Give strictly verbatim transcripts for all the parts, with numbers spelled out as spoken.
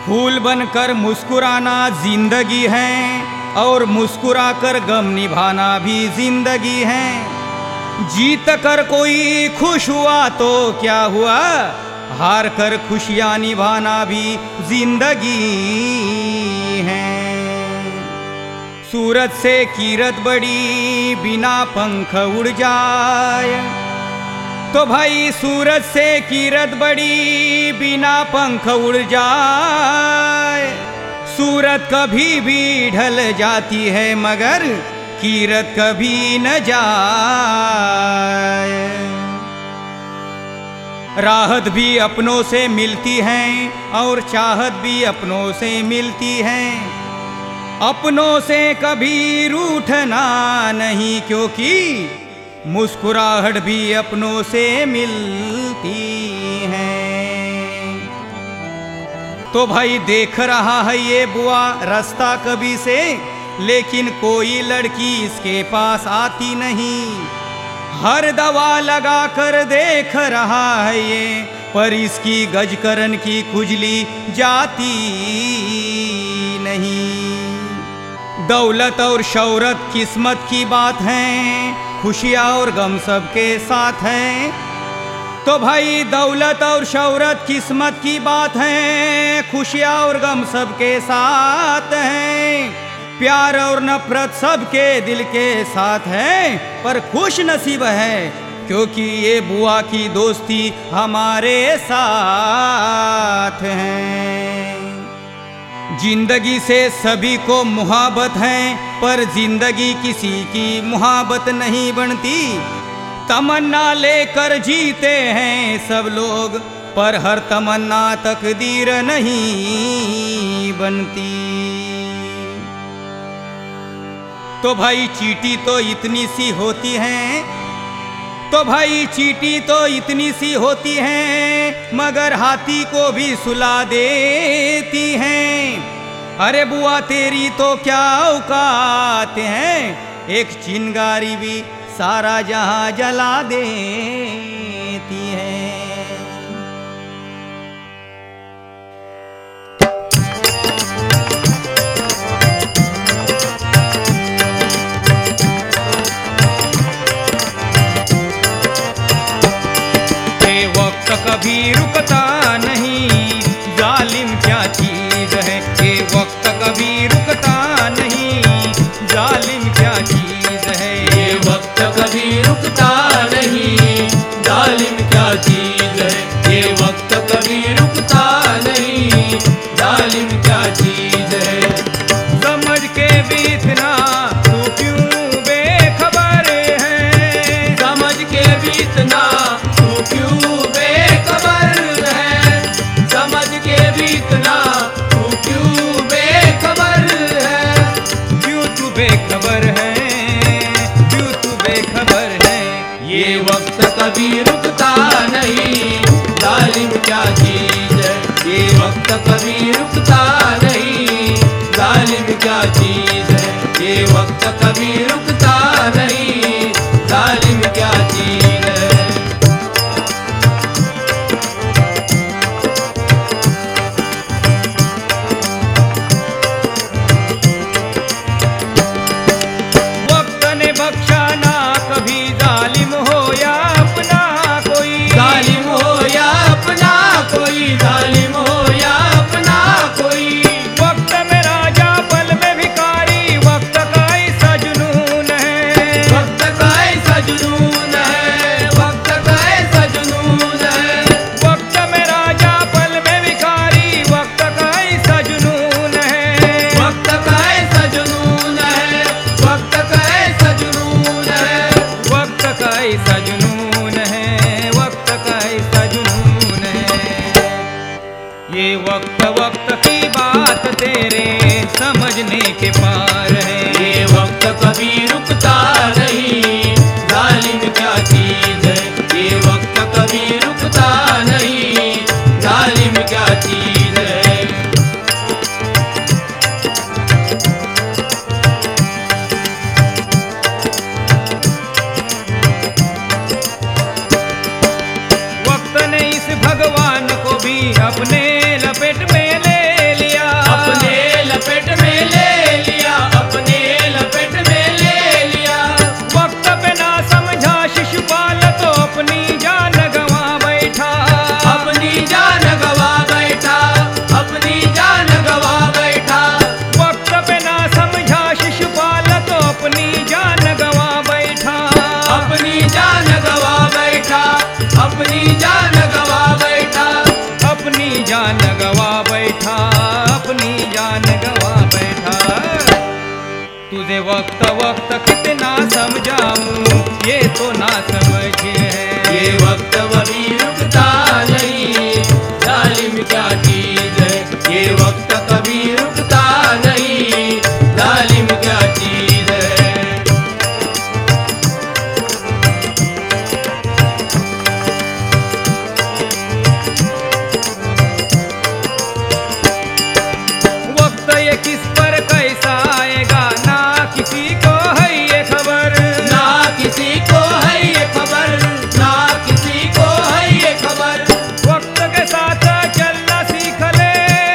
फूल बनकर मुस्कुराना जिंदगी है और मुस्कुराकर गम निभाना भी जिंदगी है। जीत कर कोई खुश हुआ तो क्या हुआ, हार कर खुशियाँ निभाना भी जिंदगी है। सूरज से कीरत बड़ी बिना पंख उड़ जाए, तो भाई सूरज से कीरत बड़ी बिना पंख उड़ जाए। सूरत कभी भी ढल जाती है मगर कीरत कभी न जाए। राहत भी अपनों से मिलती है और चाहत भी अपनों से मिलती है। अपनों से कभी रूठना नहीं, क्योंकि मुस्कुराहट भी अपनों से मिलती है। तो भाई देख रहा है ये बुआ रास्ता कभी से, लेकिन कोई लड़की इसके पास आती नहीं। हर दवा लगा कर देख रहा है ये, पर इसकी गजकरन की खुजली जाती नहीं। दौलत और शौहरत किस्मत की बात है, खुशियाँ और गम सबके साथ है। तो भाई दौलत और शौहरत किस्मत की बात है, खुशियाँ और गम सबके साथ है। प्यार और नफरत सबके दिल के साथ है, पर खुश नसीब है क्योंकि ये बुआ की दोस्ती हमारे साथ है। जिंदगी से सभी को मुहाबत है, पर जिंदगी किसी की मुहाबत नहीं बनती। तमन्ना लेकर जीते हैं सब लोग, पर हर तमन्ना तकदीर नहीं बनती। तो भाई चींटी तो इतनी सी होती है, तो भाई चींटी तो इतनी सी होती है, मगर हाथी को भी सुला देती है। अरे बुआ तेरी तो क्या औकात है, एक चिंगारी भी सारा जहां जला देती है। ये वक्त कभी रुकता नहीं, जालिम क्या चीज है। ये वक्त कभी रुकता नहीं, जालिम क्या चीज है। ये वक्त कभी रुकता नहीं, जालिम क्या चीज है। ये वक्त कभी रुकता नहीं, जालिम क्या चीज है। समझ के भी इतना तू क्यों बेखबर है, समझ के भी इतना तू क्यों बेखबर है। समझ के भी इतना तू क्यों बेखबर है। क्यों तू बेखबर है, क्यों तू बेखबर है। ये वक्त कभी रुकता नहीं, जालिम क्या चीज है। ये वक्त कभी रुकता नहीं, जालिम क्या चीज है। ये वक्त कभी रुकता नहीं, जालिम क्या चीज है। वक्त ने बख्शा ना कभी जालिम हो या अपना कोई, जालिम हो या अपना कोई, जालिम हो या अपना कोई। वक्त में राजा पल में भिखारी, वक्त का ऐसा जुनून है। वक्त का ऐसा जुनून है, वक्त का ऐसा जुनून है। वक्त में राजा पल में भिखारी, वक्त का ऐसा जुनून है। वक्त का ऐसा जुनून है, वक्त का ऐसा जुनून है। वक्त का ऐसा जुनून है, वक्त का ऐसा जुनून है। ये वक्त वक्त की बात तेरे समझने के पार है। ये वक्त कभी रुकता नहीं, जालिम क्या चीज है। ये वक्त कभी रुकता नहीं, जालिम क्या चीज है। वक्त ने इस भगवान को भी अपने लपेट में ले जान गवा बैठा, अपनी जान गवा बैठा। तुझे वक्त वक्त कितना समझाऊं, ये तो ना समझे है। ये वक्त कभी रुकता नहीं, जालिम क्या चीज है। ये वक्त कभी रुकता नहीं, जालिम क्या चीज है। वक्त ये किस पर कैसा आएगा, ना किसी को है ये खबर। ना किसी को है ये खबर, ना किसी को है ये खबर। वक्त के साथ चलना सीख ले,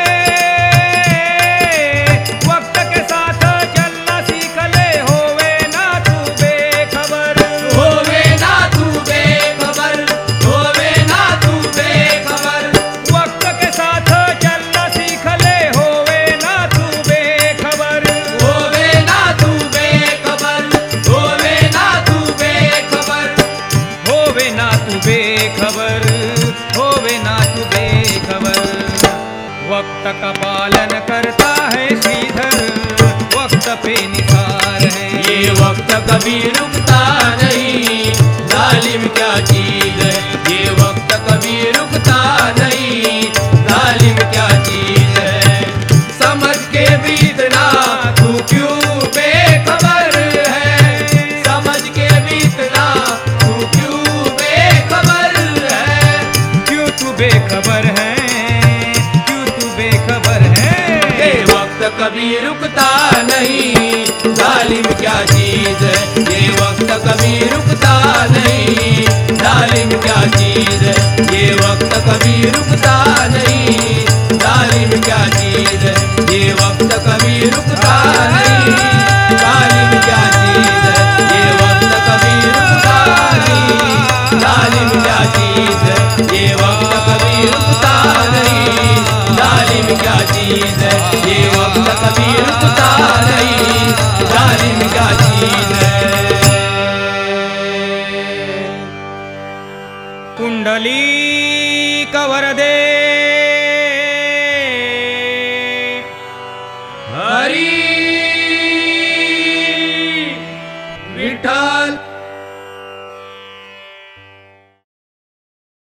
वक्त के साथ चलना सीख ले, होवे ना तू बेखबर। होवे ना तू बेखबर, होवे ना तू बेखबर। वक्त के साथ चलना सीख ले, होवे ना तू बेखबर। होवे ना तू बेखबर, होवे ना तू बेखबर। होवे ना तू बेखबर, होवे ना तू बेखबर। वक्त का पालन करता है श्रीधर, वक्त पे निसार है। ये वक्त कभी रुकता नहीं, जालिम क्या चीज है। ये वक्त कभी रुकता नहीं, जालिम क्या चीज है। समझ के बीतना तू क्यों बेखबर है, समझ के बीतना तू क्यों बेखबर है। क्यों तू बेखबर है, क्यों तू बेखबर है। ये वक्त कभी रुकता नहीं, जालिम क्या चीज है। ये वक्त कभी रुकता नहीं, जालिम क्या चीज है। ये वक्त कभी रुकता नहीं, जालिम क्या चीज है। ये वक्त कभी रुकता नहीं, जालिम क्या चीज है। ये वक्त कभी रुकता नहीं, जालिम क्या चीज है। ये वक्त कभी रुकता नहीं, जालिम क्या चीज है। ये वक्त कभी रुकता नहीं, जालिम क्या चीज है। कुंडली